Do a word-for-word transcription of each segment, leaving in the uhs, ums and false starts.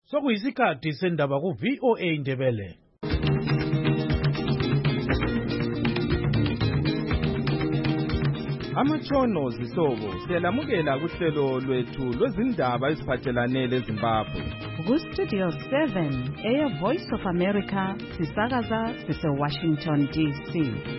Sokuyisikhathi sendaba ku V O A Ndebele. Amatshono zihlobo siyalamukela kuhlelo lwethu lwezindaba eziphathelane leZimbabwe. Ku Studio seven, Air Voice of America, sisakaza sise Washington D C.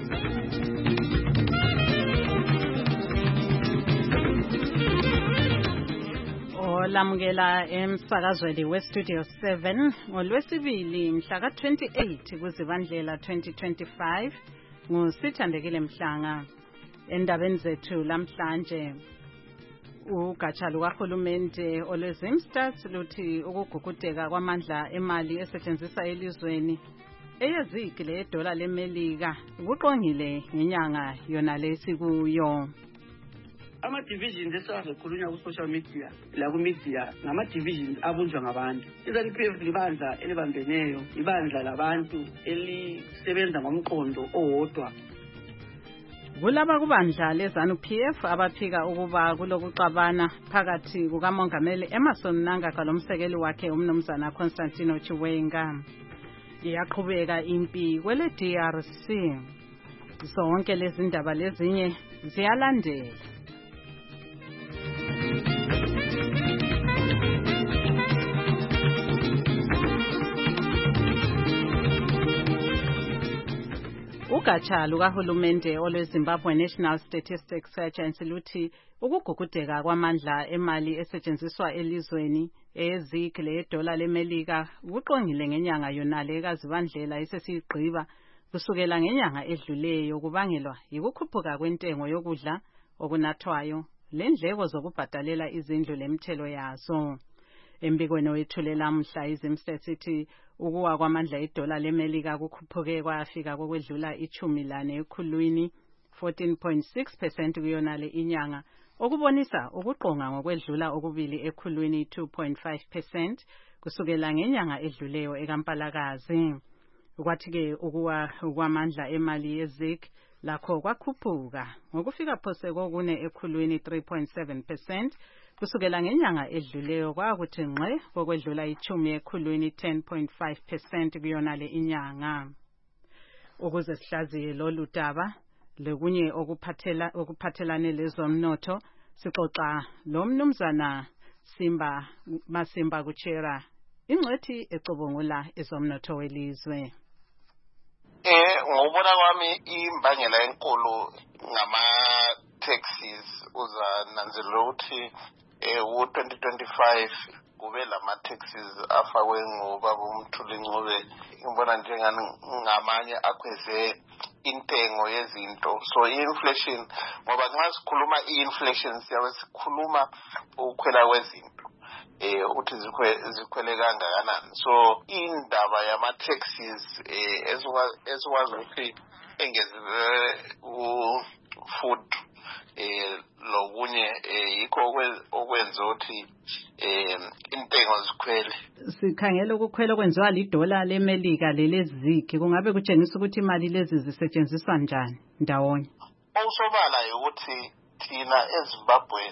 Olamukela emsakazweni we Studio seven ngolwesibili mhla ka twenty-eight kuZibandlela twenty twenty-five ngusithandekile Mhlanga. Endabeni zethu lamhlanje ugatsha lukahulumende olwezimstats luthi ukugugudeka kwamandla emali esetshenziswa elizweni eyezigi ledola lemelika kuqongile ngenyanga yona lesikuyo. Ama divisions esazokhulunywa ku social media la ku media ngama divisions abunjwa ngabantu. Izani P F libandla elibambeneyo, ibandla labantu elisebenza ngomqondo owodwa. Kulaba kubandla lezanu P F abaphika ukuba kulokuxabana phakathi kukaMongameli Emmerson Mnangagwa lomsekeli wakhe umnumzana Constantino Chiwenga. Iyaqhubeka impi kwele D R C. Zonke lezi ndaba lezinye ziyalandela. Ugatsha lukahulumende olweZimbabwe National Statistics Agency luthi ukugugudeka kwamandla emali esetshenziswa elizweni eyezigi ledola lemelika kuqongile ngenyanga yonale kaZibandlela esesiyigqiba kusukela ngenyanga edluleyo kubangelwa yikukhuphuka kwentengo yokudla okunathwayo lendleko zokubhadalela izindlu lemthelo yazo. Embikweni wethulela mhla izimstats ithi ukuwa kwamandla edola lemelika kukhuphuke kwafika kokwedlula ichumi lane ekhulwini fourteen point six percent kuyonale inyanga okubonisa ukuqonga ngokwedlula okubili ekhulwini two point five percent kusukela ngenyanga edluleyo ekaMpalakazi. Kwathi ke ukuwa kwamandla emali yezig lakho kwakhuphuka ngokufika phose kokune ekhulwini three point seven percent kusukela ngenyanga edluleyo kwakuthi ngqe kokwedlula ichumi ekhulwini ten point five percent kuyonale inyanga. Ukuze sihlaziye lolu daba lekunye okuphathela okuphathelane lezomnotho sixoxa lo mnumzana Simba Masimba Kuchera ingcwethi ecubungula ezomnotho welizwe. Eh ngobona kwami imbangela enkulu ngama taxes uzananzelela ukuthi eh u twenty twenty-five kube lama taxes afakwe ngobaba uMthuli Ncube ngibona njengani ngamanye akhweze intengo yezinto. So inflation ngoba nxa sikhuluma inflation siyabe sikhuluma ukukhwela kwezinto eh uthi zikhwele kangakanani. So indaba yama taxes eh esikwazi ukuthi engeze u food eh lokunye yikho okwenza ukuthi eh intengo zikhwele. Sikhangela ukukhwela okwenziwa lidola lemelika lelezigi kungabe kutshengisa ukuthi imali lezi zisetshenziswa njani ndawonye. Okusobala ukuthi thina eZimbabwe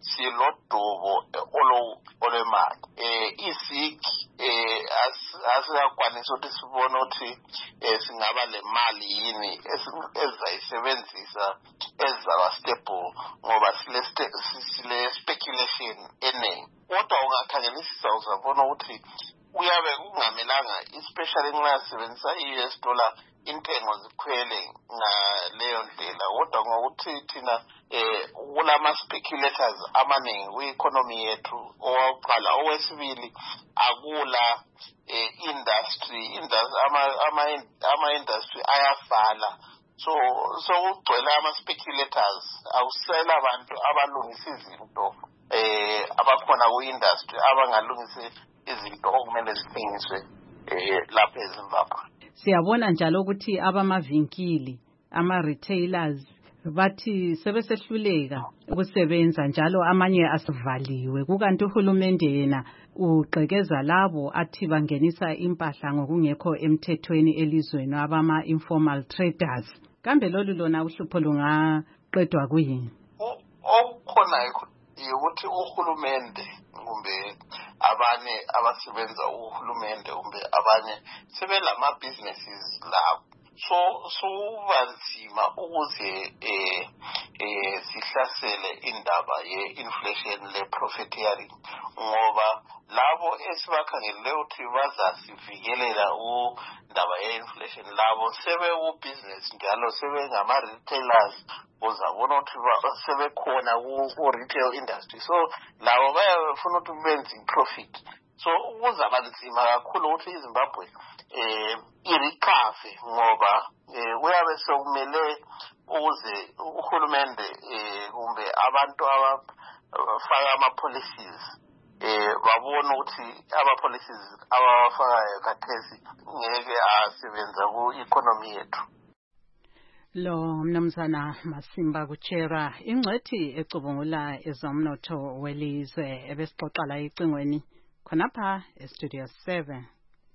silodubo olo olemali eh izigi eh asiyakwanisa ukuthi sibone ukuthi singaba le mali yini ezayisebenzisa ezawa stable ngoba sile sile speculation eningi. Kodwa ungakhangelisisa uzabona ukuthi uyabe kungamelanga especially nxa sisebenzisa i-U S dollar intengo zikhwele ngaleyo ndlela. Kodwa ngokuthi thina eh kulama speculators amaningi kwi-economy yethu owokuqala. Owesibili akula eh industry industry ama ama industry ayavala. So so ugcwele ama speculators awusela abantu abalungisa izinto eh abakhona ku-industry abangalungisa izinto okumele zithengiswe eh lapha eZimbabwe. Siyabona njalo ukuthi abamavinkili ama retailers bathi sebesehluleka ukusebenza njalo amanye asivaliwe kukanti uhulumende yena uqhekeza labo athi bangenisa impahla ngokungekho emthethweni elizweni abama informal traders. Kambe lolu lona uhlupho lungaqedwa kuyini? Okukhona ukuthi uhulumende kumbe abanye abasebenza uhulumende umbe abanye sebelama businesses labo. So so banzima ukuze eh eh sihlasele indaba ye inflation le profiteering ngoba labo esibakhangele ukuthi bazasivikelela indaba ye inflation labo sebe u business njalo sebe ngama retailers uzabona ukuthi sebekhona ku retail industry, so labo bayafuna ukuthi benze profit. So ukuzaba nzima kakhulu ukuthi iZimbabwe eh irikave ngoba eh uyabe sokumele uze uhulumende eh kumbe abantu abafaka ama policies eh babona ukuthi aba policies abafakayo kathesi ngeke asebenza ku economy yethu. Lo mnumzana Masimba Kuchera ingcwethi ecubungula ezomnotho welizwe ebesixoxa la icingweni khonapha estudio seven.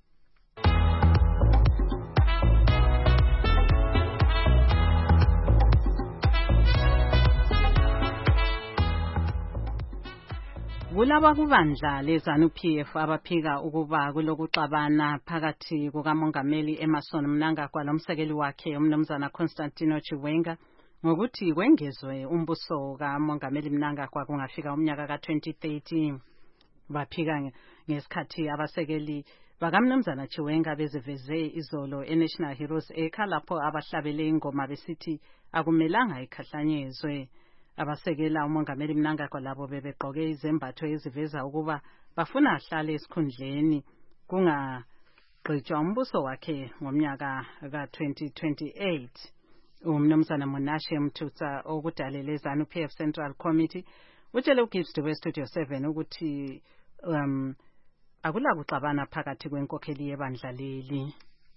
Kulaba kubandla leZANU-P F abaphika ukuba kulokuxabana phakathi kukaMongameli Emmerson Mnangagwa lomsekeli wakhe umnumzana Constantino Chiwenga ngokuthi kwengezwe umbuso kaMongameli Mnangagwa kungafika umnyaka ka twenty thirteen. Baphika ngesikhathi abasekeli bakamnumzana Chiwenga beziveze izolo eNational Heroes Acre lapho abahlabele ingoma besithi akumelanga ikhahlanyezwe. Abasekela uMongameli Mnangagwa labo bebegqoke izembatho eziveza ukuba bafuna ahlale esikhundleni kungagqitshwa umbuso wakhe ngomnyaka ka twenty twenty-eight. Umnumzana Monashe Mthutsa okudalele ZANU-P F Central Committee utshele uGibbs we Studio seven ukuthi um akula kuxabana phakathi kwenkokheli yebandla leli.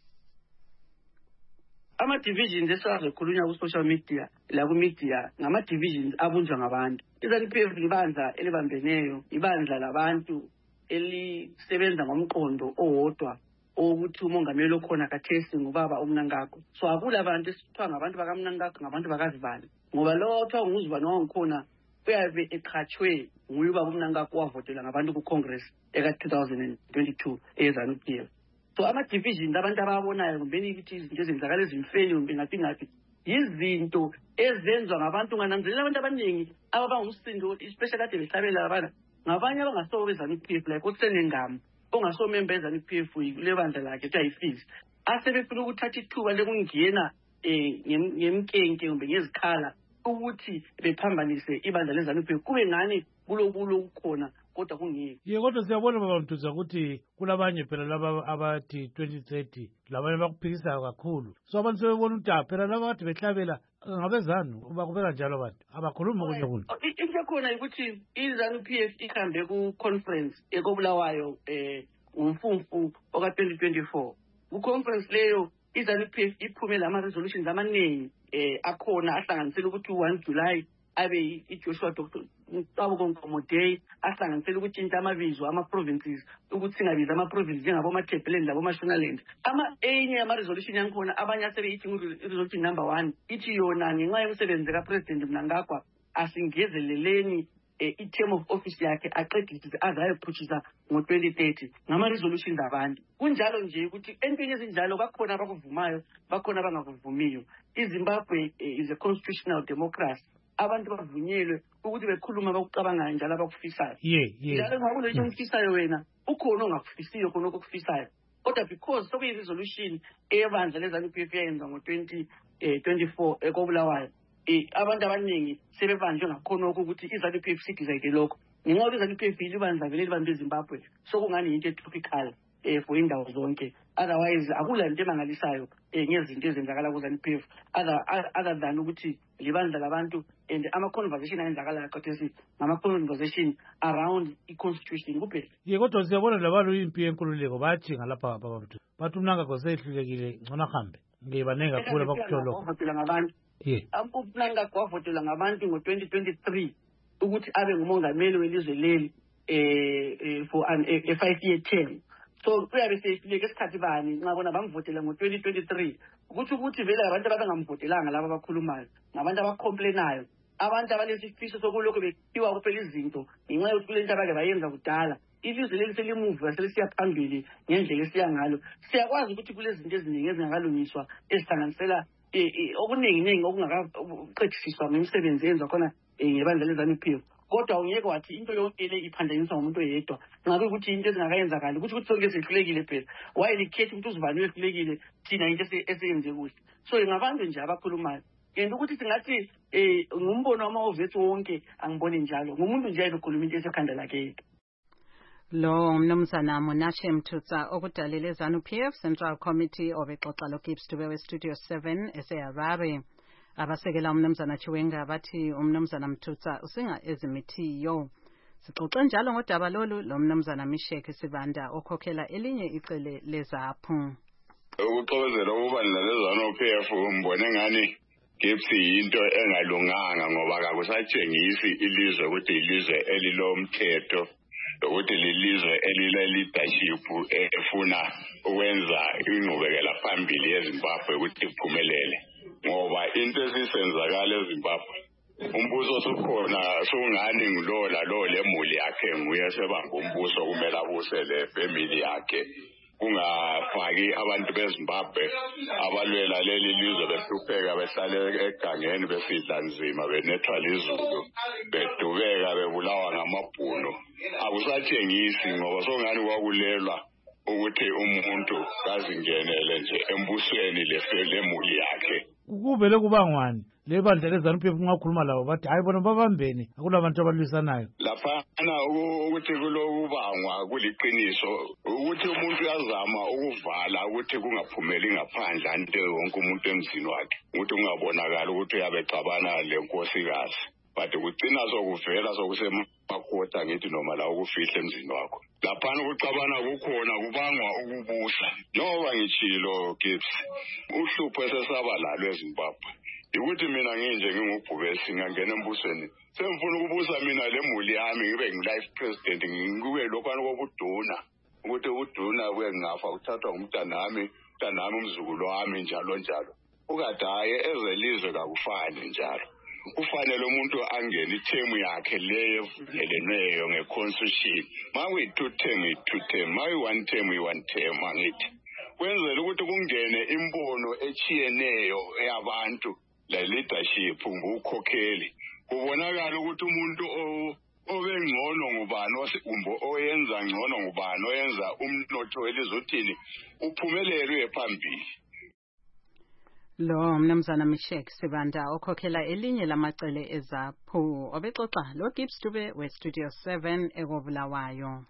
Ama divisions esazikhulunywa ku social media la ku media ngama divisions abunjwa ngabantu. iZANU-P F libandla elibambeneyo, ibandla labantu elisebenza ngomqondo owodwa ukuthi umongameli okhona kathesi ngubaba uMnangagwa. So akula abantu esithiwa ngabantu bakaMnangagwa ngabantu bakazibani, ngoba lo othiwa nguzibani wangikhona uyabe eqhatshwe nguye ubaba uMnangagwa wavotela ngabantu ku Congress eka two thousand twenty-two eZANU-P F. So ama divisions abantu ababonayo kumbeni ukuthi izinto ezenzakala ezimfeni kumbe ngathi ngathi izinto ezenzwa ngabantu ngananzelela abantu abaningi ababa ngumsindo especially ade behlabela abana ngabanye abangasobo beZANU-P F like uSenengama ongaso member eZANU-P F kulebandla lakhe ethi ayifix asebefuna ukuthatha ithuba lekungena eh ngemkenke kumbe ngezikhala ukuthi bephambanise ibandla leZANU-P F kube ngani kulobulo ukukhona kodwa kungeke. Ye kodwa siyabona baba Mthutsa ukuthi kulabanye phela laba abathi twenty thirty labanye bakuphikisayo kakhulu, so abantu sebebona ukuthi phela laba bathi behlabela ngabezanu bakubeka njalo abantu abakhuluma kunye kunye. Into khona ukuthi iZANU-P F ihambe ku conference ekobulawayo eh umfumfu oka twenty twenty-four. Ku conference leyo iZANU-P F iphumela ama resolutions amaningi eh akhona ahlanganisela ukuthi one July abe iJoshua Doctor Ntabo Nkomo Day ahlanganisela ukuthi into amabizo ama provinces ukuthi singabiza ama provinces njengabo maThebeleni labo Mashonaland. Ama enye ama resolution yankhona abanye asebeyithi resolution number one ithi yona ngenxa yomsebenzi ka President Mnangagwa asingezeleleni i-term of office yakhe aqedise azayephushisa ngo twenty thirty ngama resolutions abantu. Kunjalo nje ukuthi entweni ezinjalo bakhona abakuvumayo bakhona abangakuvumiyo. iZimbabwe is a constitutional democracy. Abantu bavunyelwe ukuthi bekhuluma bakucabangayo njalo abakufisayo. Yeah, yeah. Njalo ngakulo into omfisayo wena ukhona ongakufisiyo khona okufisayo. Kodwa because sokuyi resolution eyebandla leZANU-P F yenza ngo twenty twenty-four ekobulawayo eh abantu abaningi sebebanjwe ngakhona ukuthi iZANU-P F sidizayide lokho. Ngenxa yokuthi iZANU-P F libandla vele libambe eZimbabwe sokungani into tropical eh for indawo zonke. Otherwise akula into emangalisayo eh ngezinto ezenzakala kuZANU-P F other other than ukuthi libandla labantu and ama conversation ayenzakala kathesi ngama conversation around i-constitution kuphela. Ye kodwa siyabona labantu impi yenkululeko bathi ngalapha baba Mthutsa bathi uMnangagwa sehlulekile ngcono hambe ngebanenga kakhulu abakutholo bavotela ngabantu. Yeah. uMnangagwa wavotela ngabantu ngo twenty twenty-three ukuthi abe ngumongameli welizwe leli eh for an a five year term. So uyabe sehluleke esikhathi bani nxa bona bamvotela ngo twenty twenty-three ukuthi ukuthi vele abantu ababengamvotelanga laba abakhulumayo ngabantu abacomplainayo, abantu abalesifiso sokulokho bekhiwa kuphela izinto ngenxa yokuthi lento abake bayenza kudala ilizwe leli selimuva selisiya phambili ngendlela esiya ngalo. Siyakwazi ukuthi kulezi zinto eziningi ezingakalungiswa ezihlanganisela okuningi ningi okungakaqedisiswa ngemisebenzi yenziwa khona ngebandla leZANU-P F. Kodwa ungeke wathi into yonke le iphandaniswa ngumuntu oyedwa. Ngabe ukuthi into ezingakayenzakali ukuthi ukuthi sonke sehlulekile phela. Why likhethe umuntu uzibani wehlulekile thina into eseyenze kuhle. So ngabantu nje abakhulumayo. Yena ukuthi singathi eh ngumbono wamaovethu wonke angibone njalo. Ngumuntu nje ayikhuluma into esekhanda lakhe. Lo mnumzana Monashe Mthutsa okudalile ZANU-P F Central Committee obexoxa lo Gibbs Dube we Studio seven eseHarare. Abasekela umnumzana Chiwenga bathi umnumzana Mthutsa usinga ezimithiyo. Sixoxe njalo ngodaba lolu lo mnumzana Mishek Sibanda okhokhela elinye icele lezaphu. Ukuxokozela ukubandla leZANU-P F umbone ngani Gibbs into engalunganga ngoba akusatshengisi ilizwe ukuthi ilizwe elilomthetho ukuthi lelizwe elile leadership efuna ukwenza ingqubekela phambili yeZimbabwe ukuthi iphumelele ngoba into esisenzakala eZimbabwe umbuso osukhona sungani ngilola lo lemuli yakhe nguye sebanga umbuso kumele abusele family yakhe kungafaki abantu beZimbabwe abalwela leli lizwe behlupheka behlale egangeni besidla nzima benethwa lizulu bedubeka bebulawa ngamabhuno akusatshengisi ngoba songani kwakulelwa ukuthi umuntu kazingenele nje embusweni lemuli yakhe. Kubele kubangwani lebandla leZANU-P F ngakhuluma labo bathi hayi bona babambene akulabantu abalwisanayo. Laphana ukuthi kulokubangwa kuliqiniso ukuthi umuntu uyazama ukuvala ukuthi kungaphumeli ngaphandle ante wonke umuntu emzini wakhe ukuthi ungabonakala ukuthi uyabexabana lenkosikazi. But kugcina sokuvela sokusemakhotha ngithi noma la ukufihle emzini wakho. Laphana ukucabana kukhona kubangwa ukubusa. Njengoba ngitshilo Gibbs, uhlupho esesaba lalo eZimbabwe. Ukuthi mina nginje ngingubhubesi ngangena embusweni. Semfuna ukubusa mina lemuli yami ngibe ngi-life president ngikube lokhana kokuduna. Ukuthi uduna kuye ngafa uthathwa ngumntanami, umntanami umzukulu wami njalo njalo. Ukade hayi ezelizwe kakufani njalo. Kufanele umuntu angene ithemu yakhe leyo evunyelweyo ngeconstitution. Makuyi two term i two term, makuyi one term i one term angithi. Kwenzela ukuthi kungene imbono echiyeneyo yabantu la leadership ngukhokheli. Kubonakala ukuthi umuntu obengcono ngubani osekumbo oyenza ngcono ngubani oyenza umnotho welizothini uphumelele phambili. Lo mnumzana Mishek Sibanda okhokhela elinye lamacele ezaphu obexoxa lo Gibbs Dube we Studio seven ekobulawayo.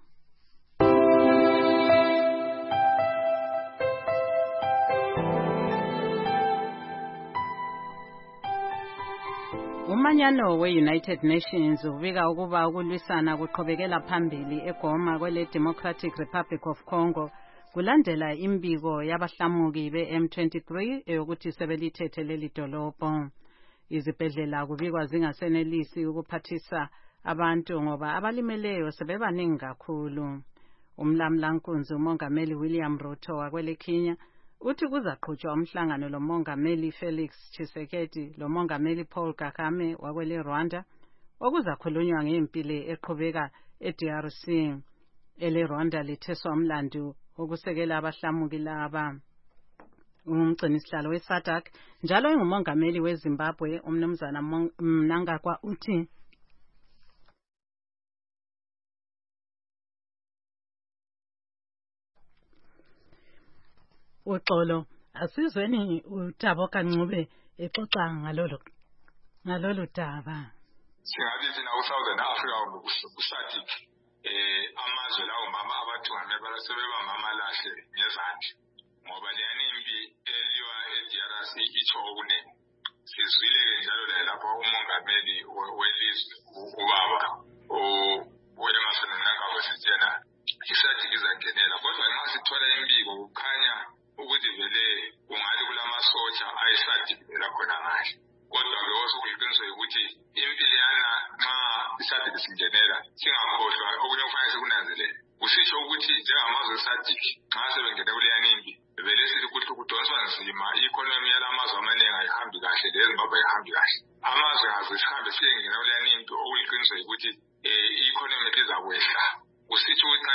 Umanyano we-United Nations ubika ukuba ukulwisana kuqhubekela phambili eGoma kwele Democratic Republic of Congo kulandela imbiko yabahlamuki be-M twenty-three eyokuthi sebelithethe leli dolobho. Izibhedlela kubikwa zingasenelisi ukuphathisa abantu ngoba abalimeleyo sebebaningi kakhulu. Umlamlankunzi uMongameli William Ruto wakwele Kenya uthi kuzaqhutshwa umhlangano loMongameli Felix Tshisekedi loMongameli Paul Kagame wakwele Rwanda okuzakhulunywa ngempilo eqhubeka e-D R C. Ele Rwanda litheswa umlandu okusekela abahlamuki laba. Umgcinisihlalo we-SADC njalo engumongameli weZimbabwe umnumzana Mnangagwa uthi uxolo asizweni uThabo Kancube exoxa ngalolo ngalolu daba. Singathi thina uSouthern Africa ku-SADC eh amazwe lawo mama abathu ngamebala sebeba mama lahle ngezandla ngoba leyani impi eliwa e-D R C itsho okunene. Sizwile njalo lapha umongameli welizwe ubaba uEmerson Mnangagwa sitshena iSADC izangenela kodwa nxa sithola imbiko kukhanya ukuthi vele kungathi kulamasotsha ayiSADC lakhona ngahle. Kodwa bewoso kuyiqiniso ukuthi impilo yana nxa iSADC singenela singakhohlwa okunye kufanele sikunanzelele. Kusisho ukuthi njengamazwe eSADC nxa sebengene kuleyani impi vele sithi ukuthi kudonswa nzima i-economy yalamazwe amaningi ayihambi kahle leZimbabwe ayihambi kahle. Amazwe aze sihambe siyengena kuleyani impi okuyiqiniso ukuthi i-economy izakwehla. Kusitsho ukuthi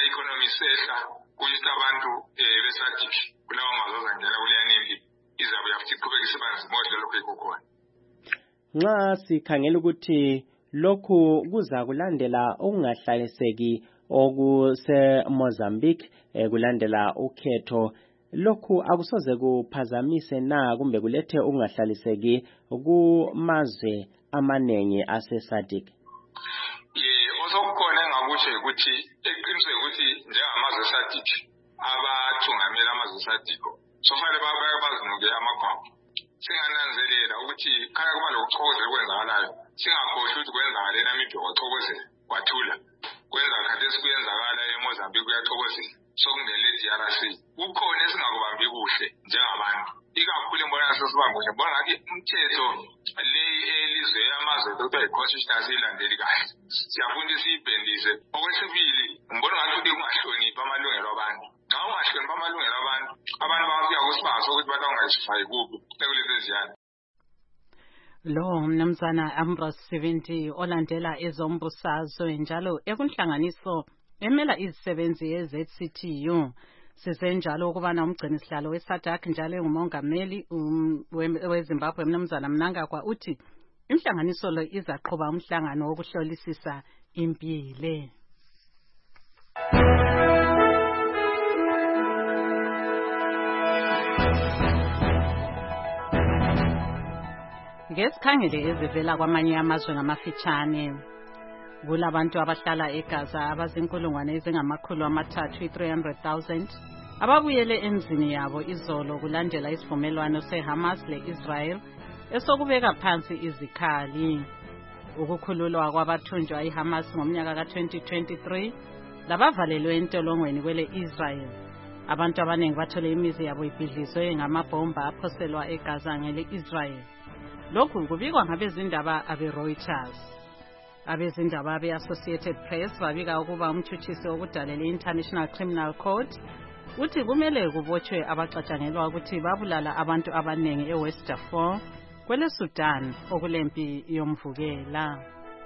isehla kuyisa abantu beSADC kulawo mazwe azangena kuleyanimbi izabe yafuthi iqhubeka isebenza modlo lokho ikukhona. Nxa sikhangela ukuthi lokhu kuza kulandela okungahlaliseki okuse Mozambique eh, kulandela ukhetho, lokhu akusoze kuphazamise na kumbe kulethe ukungahlaliseki kumazwe amanengi ase-SADC? Ye osokukhona engakutsho ukuthi eqinisweni ukuthi njengamazwe e-SADC abathungameli amazwe e-SADC sofanele babaye bazinuke amakhwapha. Singananzelela ukuthi khaya kuba lokuchokozela kwenzakalayo, singakhohlwa ukuthi kwenzakala eNamibia kwachokozela kwathula, kwenza khathesi kuyenzakala eMozambique kuyachokozela, sokungenele i-D R C. Kukhona esingakubambi kuhle njengabantu, ikakhulu embona sesibambe kuhle, mbona ngathi umthetho le elizwe amazwe lokuthiwa yi-constitution ilandeli kahle, siyafuna ukuthi siyibhendise. Okwesibili, mbona ngathi kungahloniphi amalungelo abantu. Xa ungahloniphi amalungelo abantu, abantu bafika kusibanga sokuthi bathi ungayisifayi kubi ekulezi ziyana. Lo mnumzana Ambrose Sibindi olandela ezombusazwe njalo ekunhlanganiso emela izisebenzi ye-Z C T U. Sisenjalo ukubana umgcini sihlalo we-SADC njalo engumongameli weZimbabwe mnumzana Mnangagwa uthi inhlanganiso lo izaqhuba umhlangano wokuhlolisisa impilo. Ngesikhangele ezivela kwamanye amazwe ngamafitshane, kulabantu abahlala eGaza abazinkulungwane ezingamakhulu amathathu three hundred thousand ababuyele emzini yabo izolo kulandela isivumelwano seHamas le-Israel esokubeka phansi izikhali. Ukukhululwa kwabathunjwa iHamas ngomnyaka ka twenty twenty-three labavalelwe entolongweni kwele Israel. Abantu abaningi bathole imizi yabo ibhidlizwe ngamabhomba aphoselwa eGaza ngele Israel. Lokhu kubikwa ngabezindaba abe-Reuters. Abezindaba abe-Associated Press babika ukuba umthuthisi wokudalela i-International Criminal Court uthi kumele kubotshwe abacatshangelwa ukuthi babulala abantu abaningi eWest Darfur kwele Sudan okulempi yomvukela.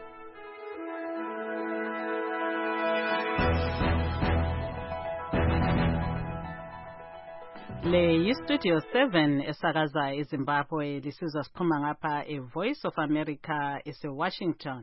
Le yi-Studio seven esakaza eZimbabwe, lisizwa siphuma ngapha e-Voice of America ese-Washington.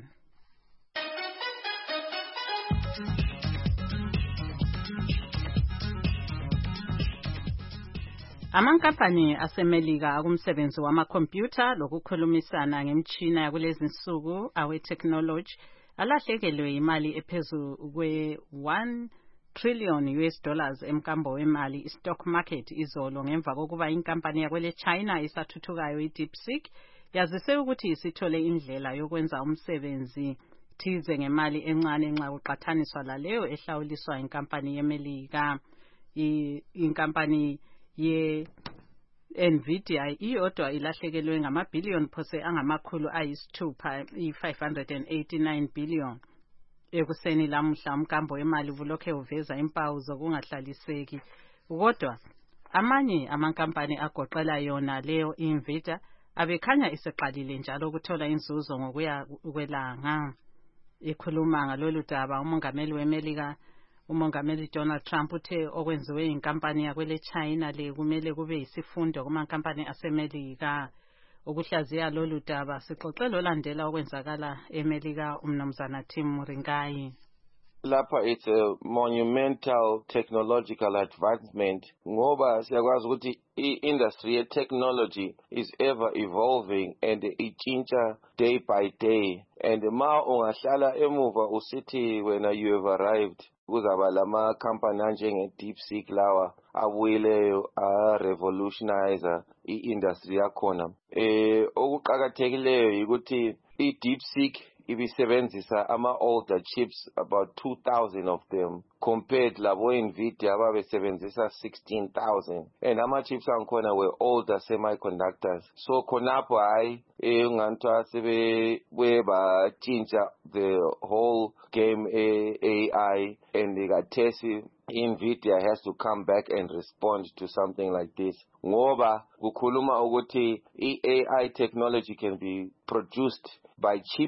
Amankampani asemelika akumsebenzi wamakhompyutha lokukhulumisana ngemtshina yakulezi nsuku awe-technology alahlekelwe imali ephezu kwe one trillion U S dollars emkambo wemali i-stock market izolo ngemva kokuba inkampani yakwele China isathuthukayo i-DeepSeek yazise ukuthi isithole indlela yokwenza umsebenzi thize ngemali encane nxa kuqathaniswa laleyo ehlawuliswa inkampani yemelika. Inkampani ye Nvidia iyodwa ilahlekelwe ngamabhillion phose angamakhulu ayisithupha i-five hundred eighty-nine billion. Ekuseni lamuhla umkambo wemali ulokhe uveza impawu zokungahlaliseki, kodwa amanye amankampani agoqela yona leyo Nvidia abekhanya iseqalile njalo ukuthola inzuzo ngokuya kwelanga. Ikhuluma ngalolu daba umongameli wemelika umongameli Donald Trump uthe okwenziwe inkampani yakwele China le kumele kube yisifundo kumankampani asemelika. Ukuhlaziya lolu daba sixoxelo landela okwenzakala emelika umnumzana Tim Ringayi. Lapha it's a monumental technological advancement ngoba siyakwazi ukuthi i-industry ye-technology is ever evolving and ichintsha day by day, and ma ungahlala emuva usithi wena you have arrived kuzaba lama company anjenge DeepSeek lawa abuyileyo a revolutionize i-industry yakhona. Eh okuqhakathekileyo ukuthi i-DeepSeek ibisebenzisa ama older chips, about two thousand of them, compared labo Nvidia ababesebenzisa sixteen thousand, and ama chips ankhona were older semiconductors. So khonapho hayi engantwa sebe weba chintsha the whole game A I, and ikathesi Nvidia has to come back and respond to something like this ngoba kukhuluma ukuthi i-A I technology can be produced by cheaper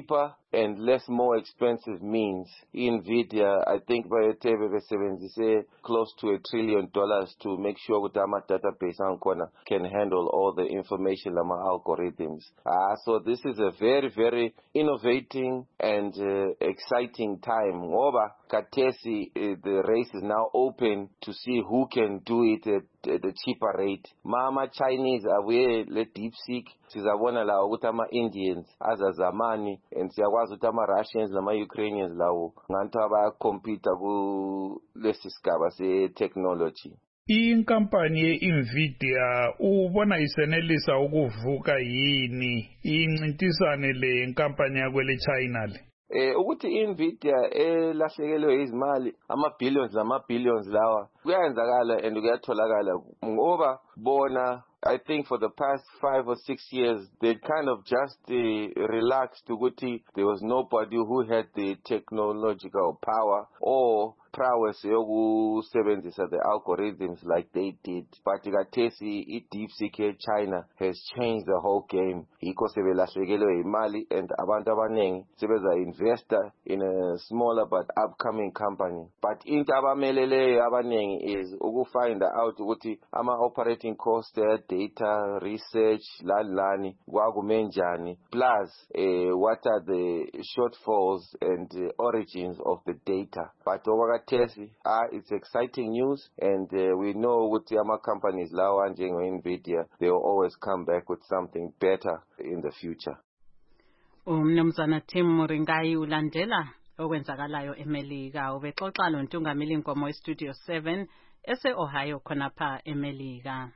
and less more expensive means. NVIDIA, I think by the time they say close to a trillion dollars to make sure that our database can handle all the information, our algorithms. Uh, so this is a very, very innovating and uh, exciting time. Over Katesi, uh, the race is now open to see who can do it at, at a cheaper rate. Mama Chinese aware le DeepSeek sizabona la ukuthi ama Indians azazamani and siyakwazi ukuthi ama Russians nama Ukrainians lawo nganto abacompete ku lesisigaba se technology. Inkampani ye-NVIDIA ubona isenelisa ukuvuka yini incintisane le nkampani yakwele China le? Eh ukuthi iNvidia elahlekelwe izimali ama billions nama billions lawa kuyenzakala and kuyatholakala ngoba bona I think for the past five or six years, they kind of just uh, relaxed to ukuthi there was nobody who had the technological power or prowess yokusebenzisa the algorithms like they did. But ikhathesi i-DeepSeek China has changed the whole game. Yikho sebelahlekelwe imali and abantu abanengi sebeza investor in a smaller but upcoming company. But into abameleleyo abanengi is ukufind out ukuthi ama operating costs, data, research, lani kwakumenjani, plus uh, what are the shortfalls and uh, origins of the data. But Tesi, ah, it's exciting news, and uh, we know with the other companies, Lao and NVIDIA, they will always come back with something better in the future. Umnumzana Tim Muringai ulandela okwenzakalayo eMelika ubexoxa lontungameli Nkomo eStudio seven ese Ohio khona pha eMelika.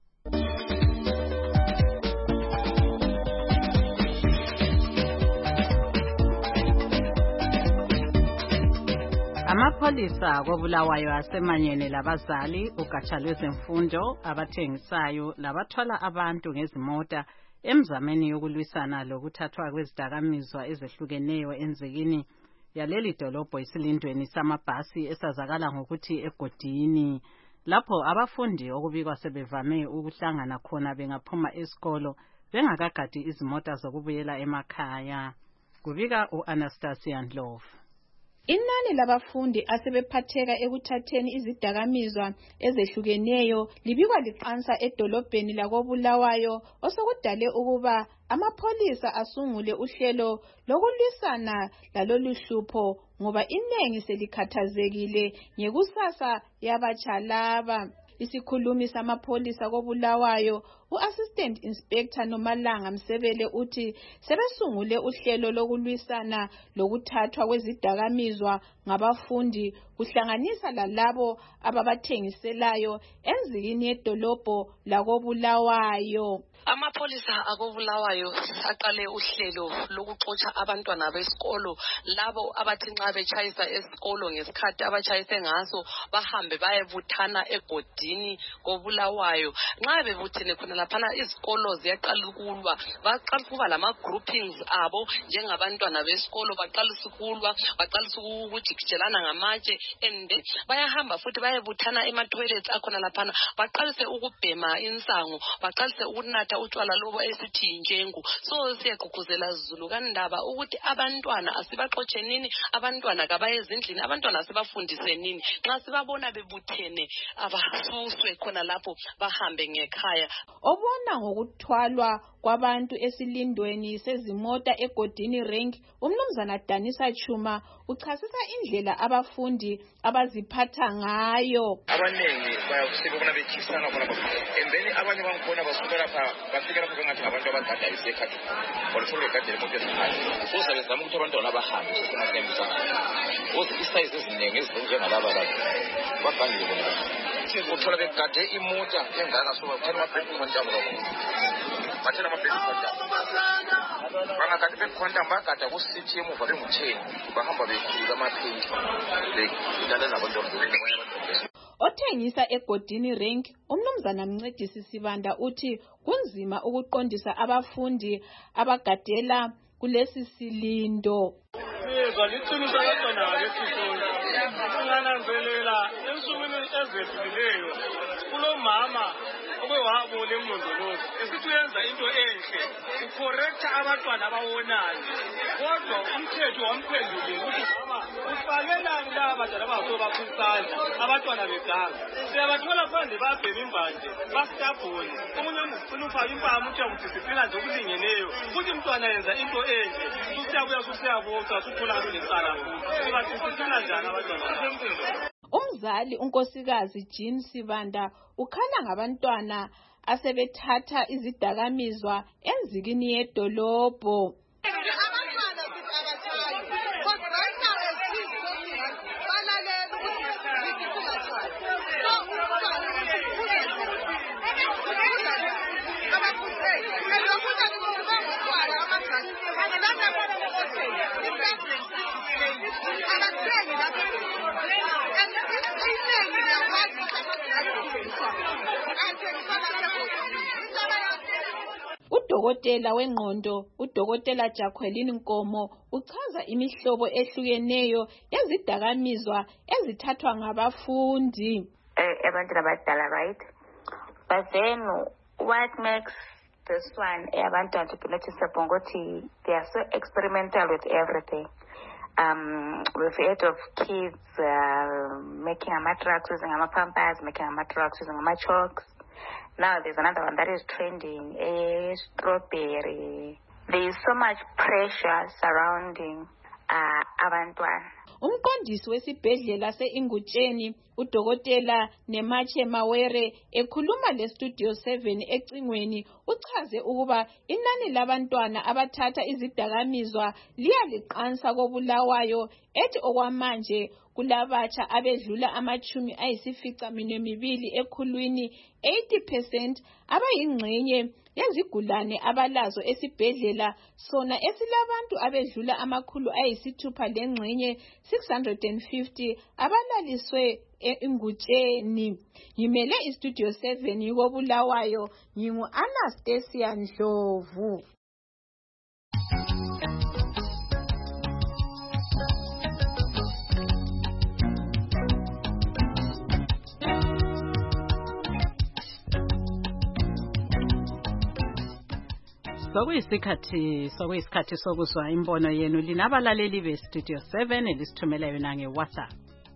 Amapholisa kobulawayo asemanyene labazali ugatsha lwezemfundo abathengisayo labathwala abantu ngezimota emzameni yokulwisana lokuthathwa kwezidakamizwa ezehlukeneyo enzikini yaleli dolobho isilindweni samabhasi esazakala ngokuthi egodini lapho abafundi okubikwa sebevame ukuhlangana khona bengaphuma esikolo bengakagadi izimota zokubuyela emakhaya. Kubika uAnastasia Ndlovu. Inani labafundi asebephatheka ekuthatheni izidakamizwa ezehlukeneyo libikwa liqansa edolobheni lakobulawayo osokudale ukuba amapholisa asungule uhlelo lokulwisana laloluhlupho ngoba inengi selikhathazekile ngekusasa yabatsha laba. Isikhulumi samapholisa kobulawayo u-Assistant Inspector Nomalanga Msebele uthi sebesungule uhlelo lokulwisana lokuthathwa kwezidakamizwa ngabafundi kuhlanganisa lalabo ababathengiselayo enzikini yedolobho lakobulawayo. Amapholisa akobulawayo aqale uhlelo lokuxotsha abantwana besikolo labo abathi nxa betshayisa esikolo ngesikhathi abatshayise ngaso bahambe bayebuthana egodini kobulawayo. Nxa bebuthene khona laphana izikolo ziyaqala ukulwa, baqala kuba lama groupings abo njengabantwana besikolo baqalisa ukulwa, baqalisa ukujikijelana ngamatshe ende bayahamba futhi bayebuthana ema toilets akhona laphana baqalise ukubhema insango, baqalise ukunatha utshwala lobo esithi injengu. So siyagqugquzela Zulu kandaba ukuthi abantwana asibaxotshenini, abantwana kabaye ezindlini, abantwana asibafundisenini. Nxa sibabona bebuthene abasuswe khona lapho bahambe ngekhaya. Obona ngokuthwalwa kwabantu esilindweni sezimota egodini rank, umnumzana Danisa Chuma uchasisa indlela abafundi abaziphatha ngayo. Abanengi bayakusika ukuna bechisana khona embeni abanye bangikhona basuka lapha bafika lapha bengathi abantu abagada isekhathi olufuna igade lemoto esikhathi uza bezama ukuthi abantwana abahambe sifuna kuyemisa uthi isize eziningi ezinjengalaba lapha bagangile bona ukuthi uthola begade imota engaka so bathela amabheki khonjamo bathela amabheki khonjamo bangakade bekhonjamo bagada kusithi emuva bengutheni bahamba bekhulula amaphinki bekudala nabantwana bebona abantwana. Othengisa egodini rank umnumzana Mncedisi Sibanda uthi kunzima ukuqondisa abafundi abagadela kulesi silindo. Sizwa liqiniso lona ngesikolo. Singananzelela ensukwini ezedluleyo kulomama ube wabo lemlondolozo esithi uyenza into enhle ucorrecta abantwana abawonayo kodwa umthetho wamphendule ukuthi ufanelani laba bantwana abazo bakhulisana abantwana beganga siyabathola phandle babhema imbanje bastabhoni omunye ufuna ufaka impama uthi udisciplina nje okulingeneyo futhi umntwana yenza into enhle usiyabuya usiyabotha usuthola kulecala futhi badisciplina njani abantwana. Umzali unkosikazi Jean Sibanda ukhala ngabantwana asebethatha izidakamizwa enzikini yedolobho. Udokotela wengqondo udokotela Jacqueline Nkomo uchaza imihlobo ehlukeneyo yezidakamizwa ezithathwa ngabafundi. Abantu abadala, right? But then what makes this one abantu to be noticeable ukuthi they are so experimental with everything. Um, we've heard of kids uh, making ama-drugs using ama-pampers, making ama-drugs using ama-chalks. Now there's another one that is trending, a strawberry. There is so much pressure surrounding uh, abantwana. Umqondisi wesibhedlela se-Ingutsheni udokotela Nemache Mawere ekhuluma le-Studio seven ecingweni uchaze ukuba inani labantwana abathatha izidakamizwa liyaliqansa koBulawayo ethi okwamanje kulabatsha abedlula amachumi ayisifica minemibili ekhulwini eighty percent abayingxenye yezigulane abalazo esibhedlela sona esilabantu abedlula amakhulu ayisithupha lengxenye six hundred fifty abalaliswe eIngutsheni. Ngimele iStudio seven koBulawayo ngingu Anastasia Ndlovu. Sokuyisikhathi sokuyisikhathi sokuzwa imbono yenu linabalaleli beStudio seven elisithumela yona ngeWhatsApp.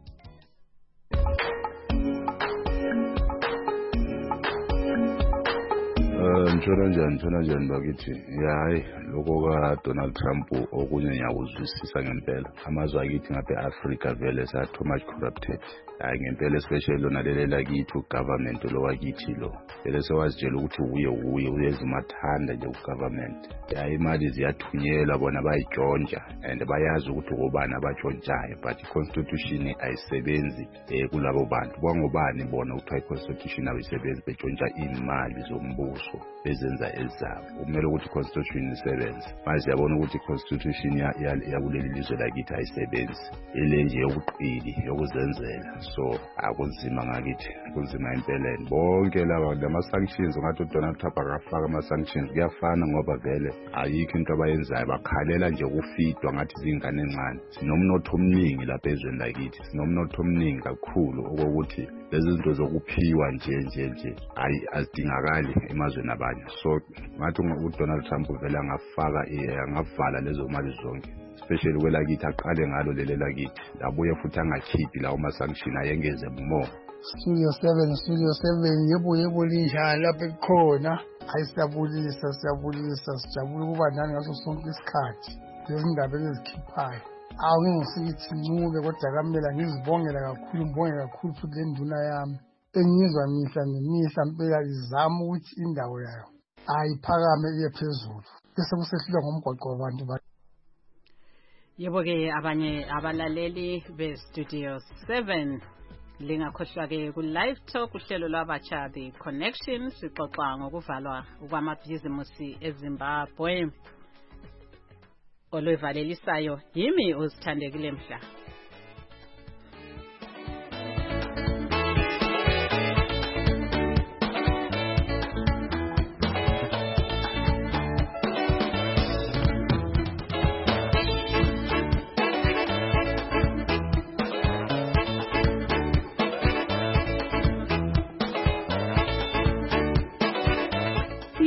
Ntshona njani ntshona njani bakithi hayi lokho ka Donald Trump okunye ngiyakuzwisisa ngempela amazwe akithi ngabe Africa vele sa too much corrupted hayi ngempela especially lona lele lakithi ugovernment lo wakithi lo vele sewazitshela ukuthi uye uye uyezimathanda nje ugovernment hayi imali ziyathunyelwa bona bayitshontsha and bayazi ukuthi ngobani abatshontshayo but iconstitution ayisebenzi eh kulabo bantu kwangobani bona ukuthi iconstitution ayisebenzi betshontsha imali zombuso bezenza ezabo kumele ukuthi constitution isebenze manje yabona ukuthi constitution yakuleli lizwe lakithi ayisebenzi ile nje yokuqili yokuzenzela so akunzima ngakithi kunzima empeleni bonke laba lama sanctions ngathi uDonald Trump akafaka ama sanctions kuyafana ngoba vele ayikho into abayenzayo bakhalela nje ukufidwa ngathi izingane encane sinomnotho omningi lapha ezweni lakithi sinomnotho omningi kakhulu okokuthi lezi zinto zokuphiwa nje nje nje ayi azidingakali emazweni abanye so ngathi uDonald Trump vele angafaka angavala lezo mali zonke especially kwelakithi aqale ngalo lele lakithi labuye futhi angakhiphi lawo ma-sanction ayengeze more. Studio seven Studio seven yebo yebo linjani lapha ekhona hayi siyabulisa siyabulisa sijabula ukuba nani ngaso sonke isikhathi lezi ndaba ezikhiphayo awu ngingisithi ncube kodwa kamela ngizibongela kakhulu ngibonge kakhulu futhi le nduna yami engizwa mihla nemihla mpela izama ukuthi indawo yayo ayiphakame iye phezulu bese kusehlula ngomgwaqo wabantu ba Yebo ke abanye abalaleli beStudio seven lingakhohlwa ke ku live talk uhlelo lwabatsha The Connection sixoxa ngokuvalwa kwamabhizimusi eZimbabwe olwevalelisayo yimi uzithandekile mhla.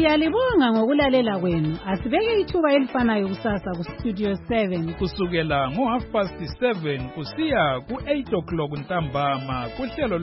Siyalibonga ngokulalela kwenu. Asibeke ithuba elifanayo kusasa ku Studio seven kusukela ngo half past seven kusiya ku eight o'clock ntambama kuhlelo